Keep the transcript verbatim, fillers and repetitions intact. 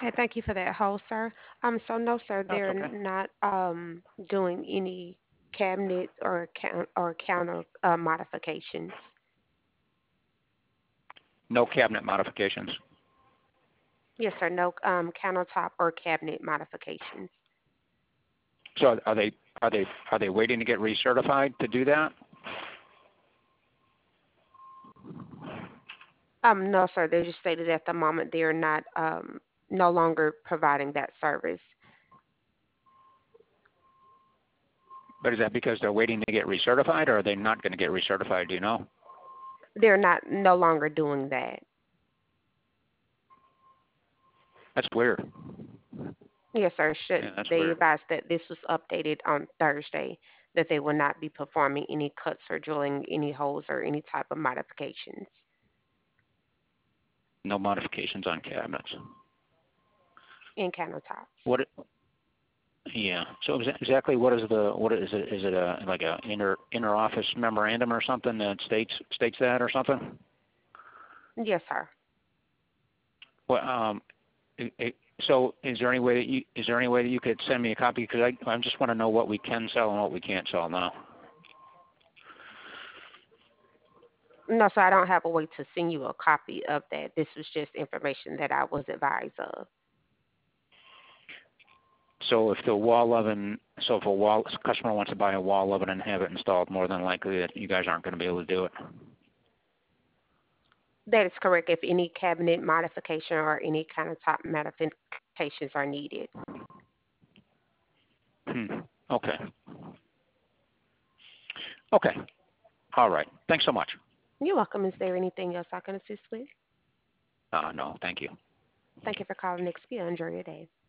Okay, thank you for that hold, sir. Um, so no, sir, That's they're okay. not um doing any cabinet or count or counter uh, modifications. No cabinet modifications. Yes, sir, no um countertop or cabinet modifications. So are they are they are they waiting to get recertified to do that? Um, no, sir, they just stated at the moment they are not um no longer providing that service. But is that because they're waiting to get recertified, or are they not going to get recertified? Do you know? They're not no longer doing that. That's weird. Yes, sir. Should Yeah, that's they weird. advised that this was updated on Thursday, that they will not be performing any cuts or drilling any holes or any type of modifications No modifications on cabinets. in countertops. What? Yeah. So exa- exactly what is the what is it? Is it a like a inter inter office memorandum or something that states states that or something? Yes, sir. Well, um, it, it, so is there any way that you is there any way that you could send me a copy? Because I I just want to know what we can sell and what we can't sell now. No, sir, I don't have a way to send you a copy of that. This was just information that I was advised of. So if the wall oven, so if a wall customer wants to buy a wall oven and have it installed, more than likely that you guys aren't going to be able to do it. That is correct. If any cabinet modification or any countertop modifications are needed. Hmm. Okay. Okay. All right. Thanks so much. You're welcome. Is there anything else I can assist with? Uh, no, thank you. Thank you for calling X P. Enjoy your day.